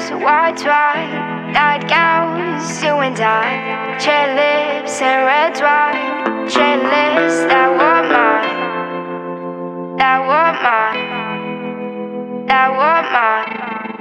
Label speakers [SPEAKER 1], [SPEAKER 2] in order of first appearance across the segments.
[SPEAKER 1] white wine, nightgowns, you and I, cherry lips and red wine, cherry lips that were mine, that were mine, that were mine.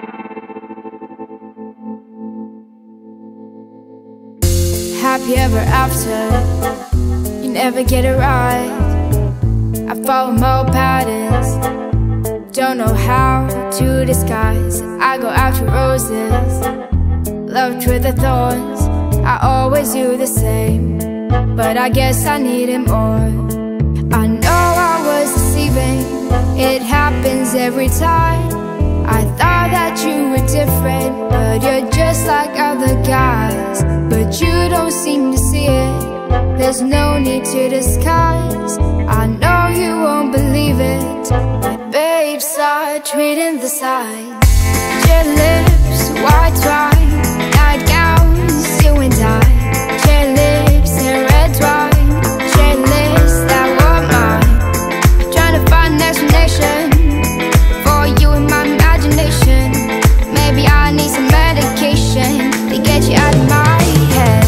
[SPEAKER 2] Happy ever after, you never get it right. I follow more patterns, don't know how to disguise. I go after roses, loved with the thorns. I always do the same, but I guess I needed more. I know I was deceiving, it happens every time. I thought that you were different, but you're just like other guys. But you don't seem to see it, there's no need to disguise. I know you won't believe it, but babe, start reading the signs. Red lips, white wine, nightgowns, you and I, cherry lips and red wine, cherry lips that were mine. Trying to find an explanation for you in my imagination. Maybe I need some medication to get you out of my head.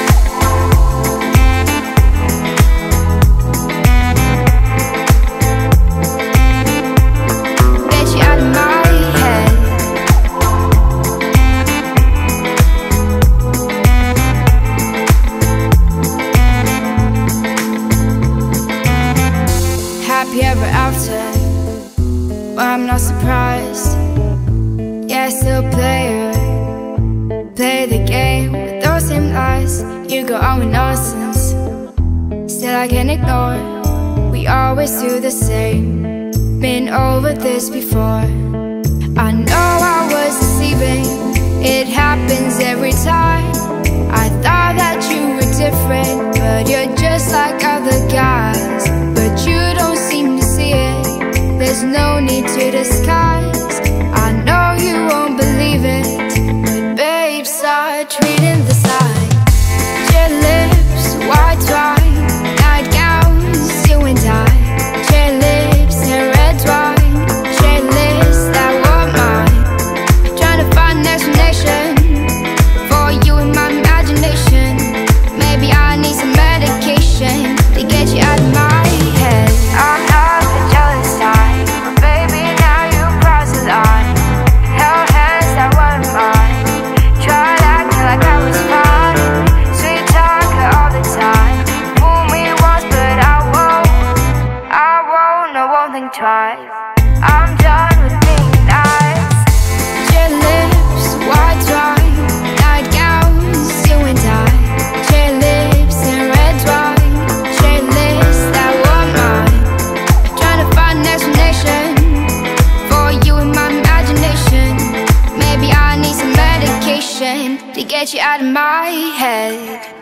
[SPEAKER 2] Happy ever after, well, I'm not surprised. Yeah, I still play the game with those same lies. You go on with nonsense, still I can't ignore. We always do the same, been over this before. I know I was deceiving, it happens every time. I thought that you were different, but you're just like other guys. But you don't seem to see it, there's no need to disguise. I know you won't believe it, but babe, start reading the signs. Cherry lips, white wine, nightgowns, you and I, cherry lips and red wine, cherry lips that were mine. Trying to find an explanation for you in my imagination. Maybe I need some medication to get you out of my head.
[SPEAKER 1] I'm not the jealous type, but baby, now you cross the line. Held hands that weren't mine, tried acting like I was fine. Sweet talker all the time, fool me once but I won't think twice. I'm done with being nice.
[SPEAKER 2] Cherry lips, white wine, nightgowns, you and I, cherry lips and red wine, cherry lips that were mine. Trying to find an explanation for you in my imagination. Maybe I need some medication to get you out of my head.